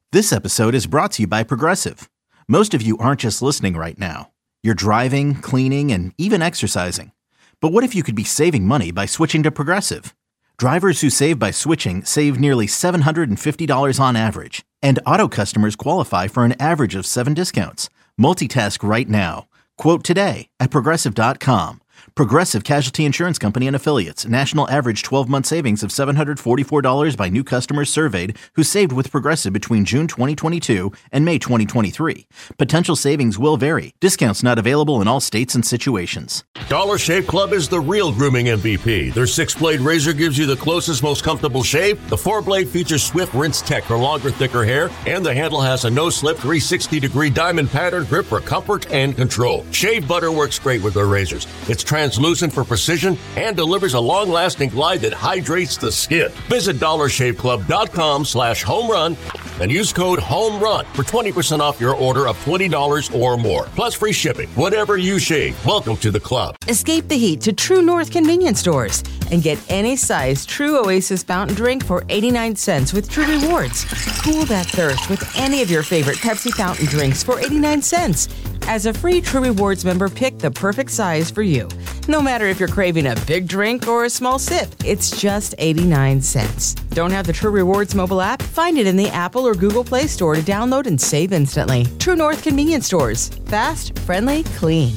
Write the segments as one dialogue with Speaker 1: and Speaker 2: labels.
Speaker 1: This episode is brought to you by Progressive. Most of you aren't just listening right now. You're driving, cleaning, and even exercising. But what if you could be saving money by switching to Progressive? Drivers who save by switching save nearly $750 on average. And auto customers qualify for an average of 7 discounts. Multitask right now. Quote today at Progressive.com. Progressive Casualty Insurance Company and Affiliates. National average 12-month savings of $744 by new customers surveyed who saved with Progressive between June 2022 and May 2023. Potential savings will vary. Discounts not available in all states and situations.
Speaker 2: Dollar Shave Club is the real grooming MVP. Their 6-blade razor gives you the closest, most comfortable shave. The 4-blade features swift rinse tech for longer, thicker hair. And the handle has a no-slip 360-degree diamond pattern grip for comfort and control. Shave butter works great with their razors. It's translucent for precision and delivers a long-lasting glide that hydrates the skin. Visit DollarShaveClub.com/homerun and use code HOMERUN for 20% off your order of $20 or more. Plus free shipping. Whatever you shave, welcome to the club.
Speaker 3: Escape the heat to True North convenience stores and get any size True Oasis fountain drink for 89 cents with True Rewards. Cool that thirst with any of your favorite Pepsi fountain drinks for 89 cents. As a free True Rewards member, pick the perfect size for you. No matter if you're craving a big drink or a small sip, it's just 89 cents. Don't have the True Rewards mobile app? Find it in the Apple or Google Play Store to download and save instantly. True North convenience stores. Fast, friendly, clean.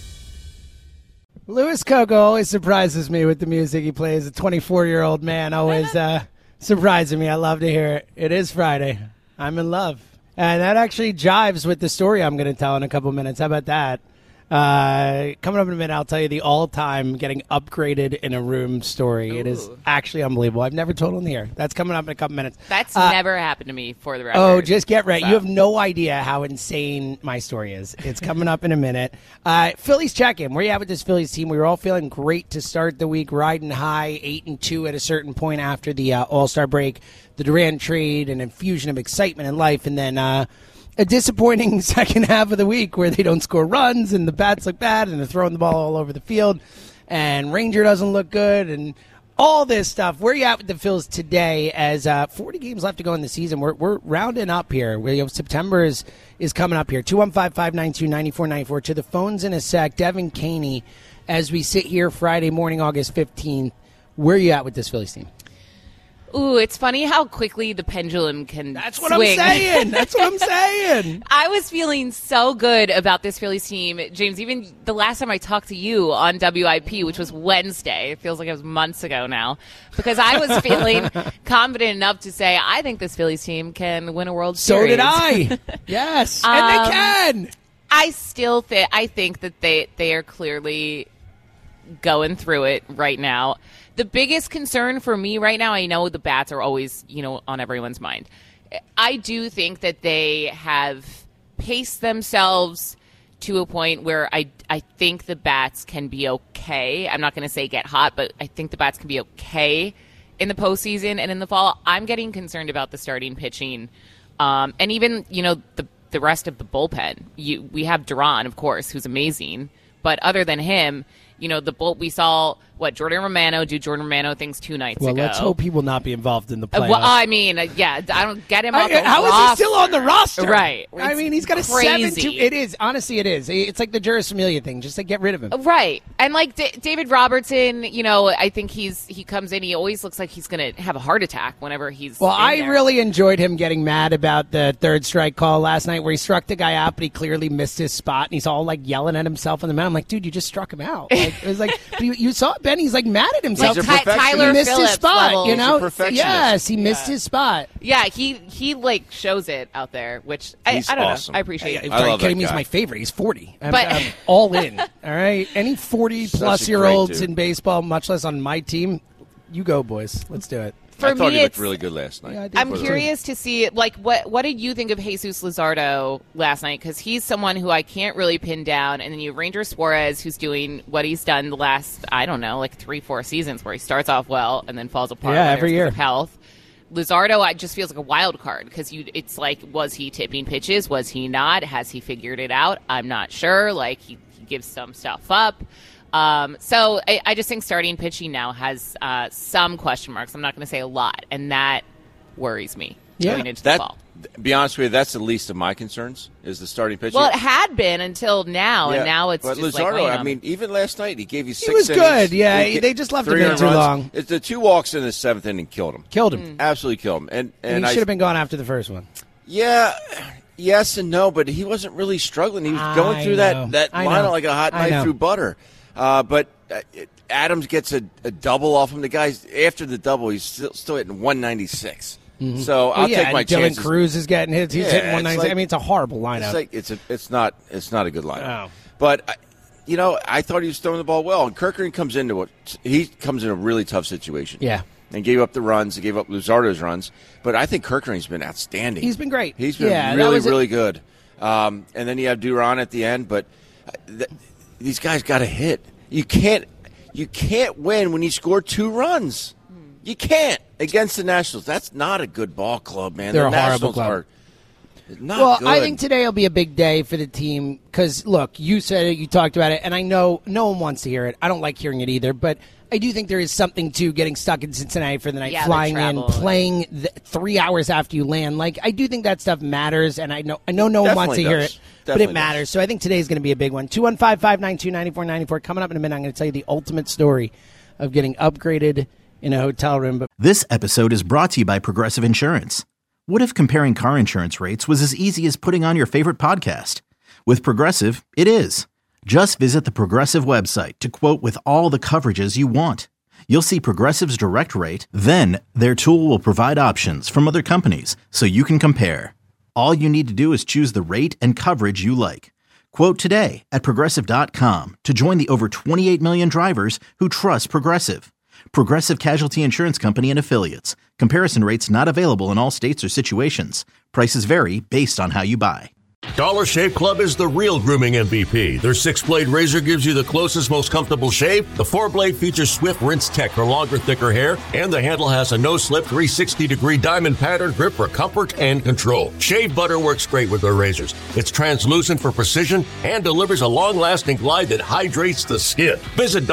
Speaker 4: Louis Coco always surprises me with the music he plays. A 24-year-old man always surprising me. I love to hear it. It is Friday. I'm in love. And that actually jives with the story I'm going to tell in a couple minutes. How about that? Coming up in a minute, I'll tell you the all-time getting upgraded in a room story. Ooh. It is actually unbelievable. I've never told on the air. That's coming up in a couple minutes.
Speaker 5: That's never happened to me, for the record.
Speaker 4: Oh, just get ready. So. You have no idea how insane my story is. It's coming up in a minute. Phillies check-in. Where you at with this Phillies team? We were all feeling great to start the week, riding high, 8-2 at a certain point after the All-Star break, the Durant trade, an infusion of excitement in life, and then a disappointing second half of the week where they don't score runs and the bats look bad and they're throwing the ball all over the field and Ranger doesn't look good and all this stuff. Where are you at with the Phils today as 40 games left to go in the season? We're rounding up here. September is coming up here. 215-592-9494. To the phones in a sec. Devin Caney, as we sit here Friday morning, August 15th, where are you at with this Phillies team?
Speaker 5: Ooh, it's funny how quickly the pendulum can
Speaker 4: That's what
Speaker 5: swing.
Speaker 4: I'm saying. That's what I'm saying.
Speaker 5: I was feeling so good about this Phillies team, James, even the last time I talked to you on WIP, which was Wednesday. It feels like it was months ago now. Because I was feeling confident enough to say, I think this Phillies team can win a World Series.
Speaker 4: So did I. Yes. And they can.
Speaker 5: I still think that they are clearly going through it right now. The biggest concern for me right now, I know the bats are always, on everyone's mind. I do think that they have paced themselves to a point where I think the bats can be okay. I'm not going to say get hot, but I think the bats can be okay in the postseason and in the fall. I'm getting concerned about the starting pitching, and even the rest of the bullpen. We have Duran, of course, who's amazing, but other than him, we saw Jordan Romano do Jordan Romano things 2 nights ago.
Speaker 4: Well, let's hope he will not be involved in the playoffs.
Speaker 5: Well, I mean, I don't get him off the roster.
Speaker 4: How is he still on the roster?
Speaker 5: Right.
Speaker 4: I mean, he's got a 7-2. It is. Honestly, it is. It's like the Juris Familia thing. Just get rid of him.
Speaker 5: Right. And David Robertson, I think he comes in. He always looks like he's going to have a heart attack whenever he's
Speaker 4: Well, I
Speaker 5: there.
Speaker 4: really enjoyed him getting mad about the third strike call last night where he struck the guy out, but he clearly missed his spot, and he's all yelling at himself on the mound. I'm like, dude, you just struck him out. It was but you saw Ben. He's mad at himself.
Speaker 5: Tyler
Speaker 4: he missed
Speaker 5: Phillips
Speaker 4: his spot.
Speaker 5: level.
Speaker 4: Yes, he missed his spot.
Speaker 5: Yeah, he shows it out there, which I don't
Speaker 6: awesome.
Speaker 5: know. I appreciate it.
Speaker 4: I love that guy. He's my favorite. He's 40. I'm all in. All right, any 40-plus-year-olds in baseball, much less on my team, you go, boys. Let's do it.
Speaker 6: I thought he looked really good last night.
Speaker 4: Yeah,
Speaker 5: I'm curious to see, what did you think of Jesus Luzardo last night? Because he's someone who I can't really pin down. And then you have Ranger Suarez, who's doing what he's done the last, 3-4 seasons, where he starts off well and then falls apart.
Speaker 4: Yeah, every year.
Speaker 5: Of health. Luzardo, just feels like a wild card because it's like, was he tipping pitches? Was he not? Has he figured it out? I'm not sure. He gives some stuff up. So I just think starting pitching now has some question marks. I'm not going to say a lot, and that worries me. going into the fall.
Speaker 6: Be honest with you, that's the least of my concerns, is the starting pitching.
Speaker 5: Well, it had been until now, and now it's
Speaker 6: but
Speaker 5: just
Speaker 6: Luzardo,
Speaker 5: like,
Speaker 6: I mean, even last night, he gave you 6
Speaker 4: He was
Speaker 6: innings.
Speaker 4: good, yeah. They just left him in too long.
Speaker 6: It's the 2 walks in the 7th inning killed him.
Speaker 4: Killed him.
Speaker 6: Absolutely killed him.
Speaker 4: And he should have been gone after the first one.
Speaker 6: Yeah, yes and no, but he wasn't really struggling. He was going through that lineup like a hot knife through butter. But Adams gets a double off him. The guys, after the double, he's still hitting 196. Mm-hmm. So I'll take my chances.
Speaker 4: Dylan Cruz is getting hits. He's hitting 196. I mean, it's a horrible lineup.
Speaker 6: It's not a good lineup.
Speaker 4: No.
Speaker 6: But I thought he was throwing the ball well. And Kerkering comes in a really tough situation.
Speaker 4: Yeah.
Speaker 6: And gave up the runs. He gave up Luzardo's runs. But I think Kerkering's been outstanding.
Speaker 4: He's been great.
Speaker 6: He's been really good. And then you have Duran at the end. But these guys got to hit. You can't win when you score 2 runs. You can't against the Nationals. That's not a good ball club, man.
Speaker 4: They're
Speaker 6: the
Speaker 4: a horrible
Speaker 6: Nationals
Speaker 4: club.
Speaker 6: are not good.
Speaker 4: I think today will be a big day for the team because, look, you said it, you talked about it, and I know no one wants to hear it. I don't like hearing it either, but I do think there is something to getting stuck in Cincinnati for the night, flying in, playing 3 hours after you land. Like, I do think that stuff matters, and I know no one wants to hear it, but it matters. So I think today's going to be a big one. 215-592-9494. Coming up in a minute, I'm going to tell you the ultimate story of getting upgraded in a hotel room.
Speaker 1: This episode is brought to you by Progressive Insurance. What if comparing car insurance rates was as easy as putting on your favorite podcast? With Progressive, it is. Just visit the Progressive website to quote with all the coverages you want. You'll see Progressive's direct rate, then their tool will provide options from other companies so you can compare. All you need to do is choose the rate and coverage you like. Quote today at Progressive.com to join the over 28 million drivers who trust Progressive. Progressive Casualty Insurance Company and Affiliates. Comparison rates not available in all states or situations. Prices vary based on how you buy.
Speaker 2: Dollar Shave Club is the real grooming MVP. Their 6-blade razor gives you the closest, most comfortable shave. The 4-blade features Swift Rinse Tech for longer, thicker hair. And the handle has a no-slip 360-degree diamond pattern grip for comfort and control. Shave butter works great with their razors. It's translucent for precision and delivers a long-lasting glide that hydrates the skin. Visit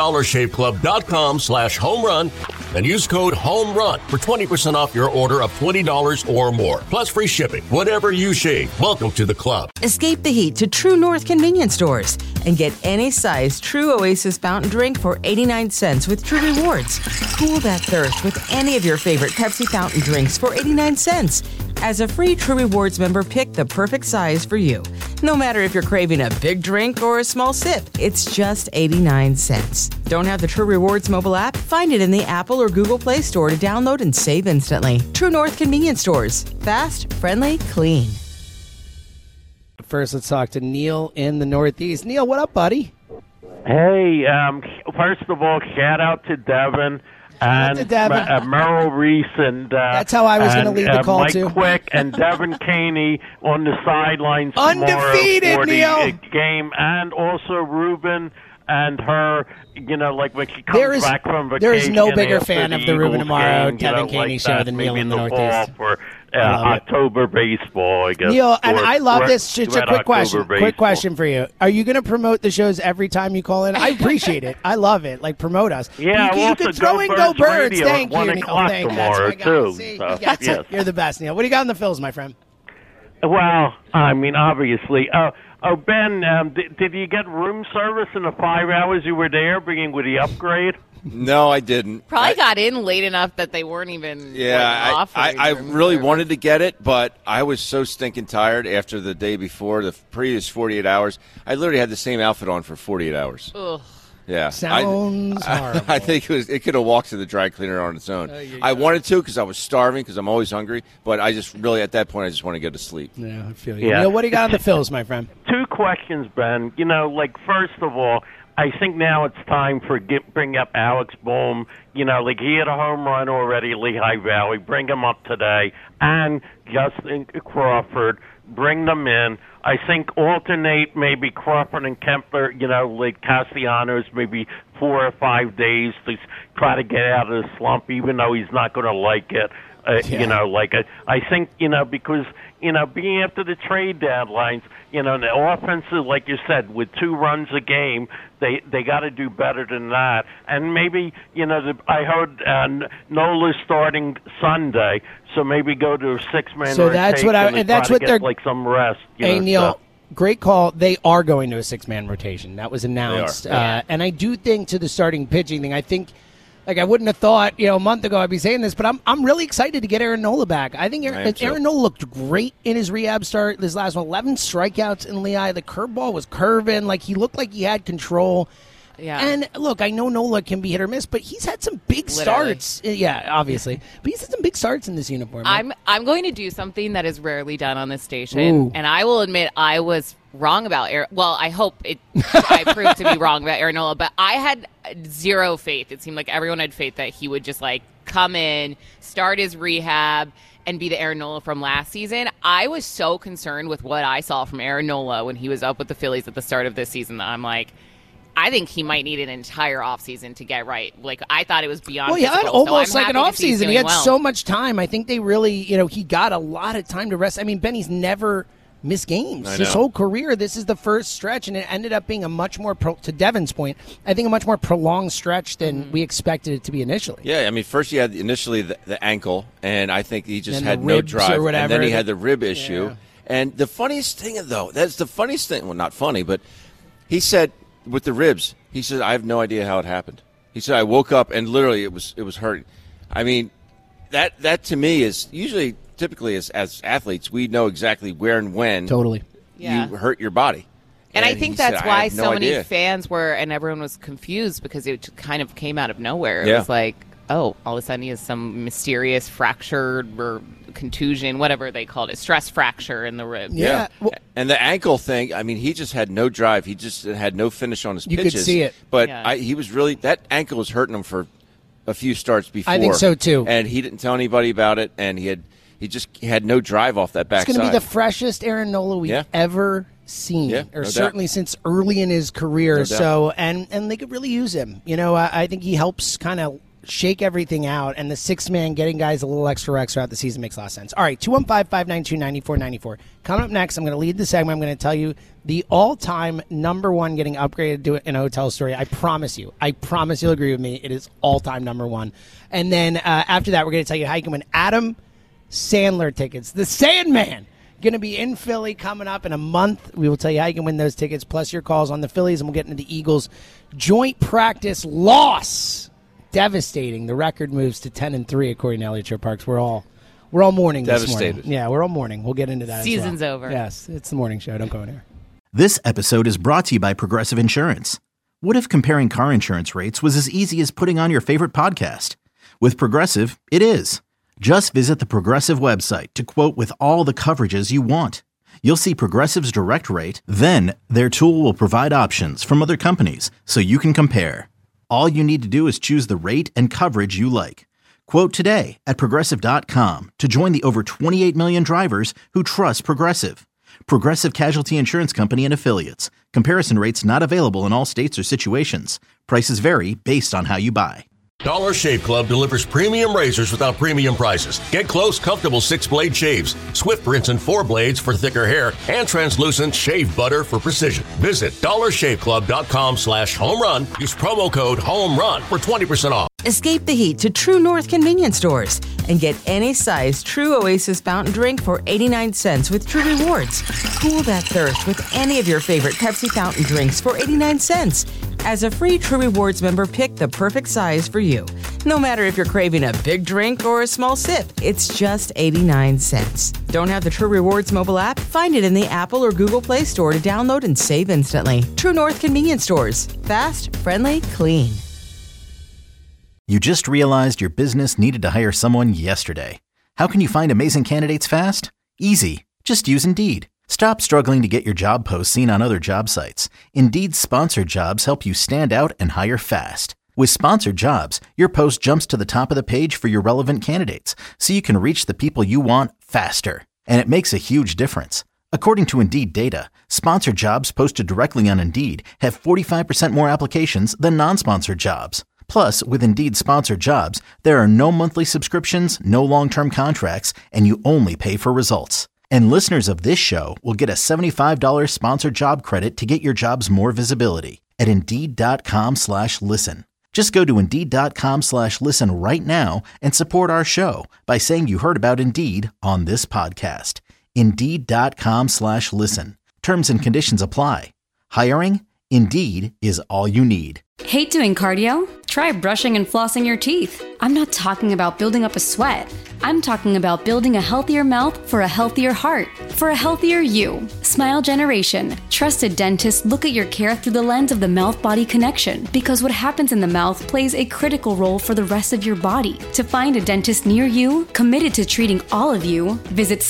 Speaker 2: DollarShaveClub.com/homerun and use code HOMERUN for 20% off your order of $20 or more. Plus free shipping. Whatever you shave, welcome to the club.
Speaker 3: Escape the heat to True North convenience stores and get any size True Oasis fountain drink for 89 cents with True Rewards. Cool that thirst with any of your favorite Pepsi fountain drinks for 89 cents. As a free True Rewards member, pick the perfect size for you. No matter if you're craving a big drink or a small sip, it's just 89 cents. Don't have the True Rewards mobile app? Find it in the Apple or Google Play Store to download and save instantly. True North convenience stores. Fast, friendly, clean.
Speaker 4: First, let's talk to Neil in the Northeast. Neil, what up, buddy?
Speaker 7: Hey, first of all, shout out to Devin and Merrill Reese and
Speaker 4: that's how I was going to lead the call
Speaker 7: Mike
Speaker 4: too.
Speaker 7: Quick and Devin Caney on the sidelines
Speaker 4: undefeated
Speaker 7: for
Speaker 4: Neil.
Speaker 7: The game, and also Ruben and her. You know, like when she comes back from vacation.
Speaker 4: There is no bigger fan of the
Speaker 7: Ruben
Speaker 4: Ruben Amaro, Devin Caney show than Neil in the Northeast.
Speaker 7: For October baseball, I guess.
Speaker 4: Neil, and I love this. Just a quick question. Quick question for you. Are you going to promote the shows every time you call in? I appreciate it. I love it. Like, promote us.
Speaker 7: Yeah,
Speaker 4: you could throw in Go Birds. Thank you, Neil.
Speaker 7: Thank you. Too.
Speaker 4: See,
Speaker 7: so,
Speaker 4: yes. You're the best, Neil. What do you got in the Phils, my friend?
Speaker 7: Well, I mean, obviously. Ben, did you get room service in the 5 hours you were there, being with the upgrade?
Speaker 6: No, I didn't.
Speaker 5: Probably got in late enough that they weren't even offering.
Speaker 6: I really wanted to get it, but I was so stinking tired after the day before, the previous 48 hours. I literally had the same outfit on for 48 hours.
Speaker 5: Ugh.
Speaker 6: Yeah.
Speaker 4: Sounds horrible.
Speaker 6: I think it could have walked to the dry cleaner on its own. I wanted to because I was starving because I'm always hungry, but I just really, at that point, I just want to go to sleep.
Speaker 4: Yeah, I feel you. Yeah. Neil, what do you got on the Phils, my friend?
Speaker 7: 2 questions, Ben. You know, like, first of all, I think now it's time for bring up Alex Bohm. You know, like he had a home run already, Lehigh Valley. Bring him up today. And Justin Crawford, bring them in. I think alternate maybe Crawford and Kempler, you know, like Castellanos, maybe 4 or 5 days to try to get out of the slump, even though he's not going to like it. I think, because, being after the trade deadlines, the offensive, like you said, with 2 runs a game, they got to do better than that. And maybe, I heard Nola's starting Sunday, so maybe go to a 6-man
Speaker 4: so
Speaker 7: rotation.
Speaker 4: That's what they're
Speaker 7: like some rest.
Speaker 4: Hey, Neil. Great call. They are going to a 6-man rotation. That was announced. And I do think to the starting pitching thing, I think, I wouldn't have thought, a month ago I'd be saying this, but I'm really excited to get Aaron Nola back. I think Aaron Nola looked great in his rehab start. This last one, 11 strikeouts in Lehigh. The curveball was curving. He looked like he had control. Yeah. And look, I know Nola can be hit or miss, but he's had some big starts. Yeah, obviously. But he's had some big starts in this uniform.
Speaker 5: I'm going to do something that is rarely done on this station, and I will admit I was wrong about Aaron. Well, I hope I proved to be wrong about Aaron Nola, but I had zero faith. It seemed like everyone had faith that he would just come in, start his rehab, and be the Aaron Nola from last season. I was so concerned with what I saw from Aaron Nola when he was up with the Phillies at the start of this season that I'm like, I think he might need an entire offseason to get right. I thought it was beyond
Speaker 4: he had almost
Speaker 5: an
Speaker 4: offseason. He had so much time. I think they really, he got a lot of time to rest. I mean, Benny's never missed games his whole career. This is the first stretch, and it ended up being a much more, to Devin's point, I think a much more prolonged stretch than we expected it to be initially.
Speaker 6: Yeah, I mean, first he had initially the ankle, and I think he just had no drive.
Speaker 4: Or whatever.
Speaker 6: And then he had the rib issue. Yeah. And the funniest thing, though, that's the funniest thing, well, not funny, but he said, with the ribs, he said, I have no idea how it happened. He said, I woke up and literally it was hurting. I mean, that to me is usually, typically as athletes, we know exactly where and when you hurt your body.
Speaker 5: And I think that's why so many fans were, and everyone was confused because it kind of came out of nowhere. It was like, oh, all of a sudden he has some mysterious fracture or contusion, whatever they called it, stress fracture in the rib.
Speaker 6: Yeah. Well, and the ankle thing, I mean, he just had no drive. He just had no finish on his pitches.
Speaker 4: You could see it.
Speaker 6: But he was really, that ankle was hurting him for a few starts before.
Speaker 4: I think so, too.
Speaker 6: And he didn't tell anybody about it, and he had no drive off that backside.
Speaker 4: It's going to be the freshest Aaron Nola we've ever seen, or certainly since early in his career. No and they could really use him. I think he helps kind of shake everything out, and the 6-man getting guys a little extra reps throughout the season makes a lot of sense. All right, 215-592-9494. Coming up next, I'm going to lead the segment. I'm going to tell you the all-time number one getting upgraded to in a hotel story. I promise you'll agree with me. It is all-time number one. And then after that, we're going to tell you how you can win Adam Sandler tickets. The Sandman going to be in Philly coming up in a month. We will tell you how you can win those tickets, plus your calls on the Phillies, and we'll get into the Eagles' joint practice loss. Devastating. The record moves to 10-3 according to Elliott Shore Parks. We're all mourning this morning. Yeah, we're all mourning. We'll get into that.
Speaker 5: Season's over.
Speaker 4: Yes, it's the morning show. Don't go in here.
Speaker 1: This episode is brought to you by Progressive Insurance. What if comparing car insurance rates was as easy as putting on your favorite podcast? With Progressive, it is. Just visit the Progressive website to quote with all the coverages you want. You'll see Progressive's direct rate, then their tool will provide options from other companies so you can compare. All you need to do is choose the rate and coverage you like. Quote today at Progressive.com to join the over 28 million drivers who trust Progressive. Progressive Casualty Insurance Company and Affiliates. Comparison rates not available in all states or situations. Prices vary based on how you buy.
Speaker 2: Dollar Shave Club delivers premium razors without premium prices. Get close, comfortable 6-blade shaves, Swift Rinse and 4 blades for thicker hair, and translucent shave butter for precision. Visit dollarshaveclub.com/home-run. Use promo code HOME-RUN for 20% off.
Speaker 3: Escape the heat to True North convenience stores and get any size True Oasis fountain drink for 89 cents with True Rewards. Cool that thirst with any of your favorite Pepsi fountain drinks for 89 cents. As a free True Rewards member, pick the perfect size for you. No matter if you're craving a big drink or a small sip, it's just 89 cents. Don't have the True Rewards mobile app? Find it in the Apple or Google Play Store to download and save instantly. True North convenience stores. Fast, friendly, clean.
Speaker 1: You just realized your business needed to hire someone yesterday. How can you find amazing candidates fast? Easy. Just use Indeed. Stop struggling to get your job posts seen on other job sites. Indeed's sponsored jobs help you stand out and hire fast. With sponsored jobs, your post jumps to the top of the page for your relevant candidates, so you can reach the people you want faster. And it makes a huge difference. According to Indeed data, sponsored jobs posted directly on Indeed have 45% more applications than non-sponsored jobs. Plus, with Indeed Sponsored Jobs, there are no monthly subscriptions, no long-term contracts, and you only pay for results. And listeners of this show will get a $75 sponsored job credit to get your jobs more visibility at Indeed.com/listen. Just go to Indeed.com/listen right now and support our show by saying you heard about Indeed on this podcast. Indeed.com/listen. Terms and conditions apply. Hiring? Indeed is all you need.
Speaker 8: Hate doing cardio? Try brushing and flossing your teeth. I'm not talking about building up a sweat. I'm talking about building a healthier mouth for a healthier heart, for a healthier you. Smile Generation. Trusted dentists look at your care through the lens of the mouth-body connection, because what happens in the mouth plays a critical role for the rest of your body. To find a dentist near you, committed to treating all of you, visit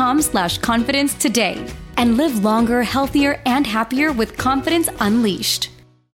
Speaker 8: smilegeneration.com/confidence today. And live longer, healthier, and happier with confidence unleashed.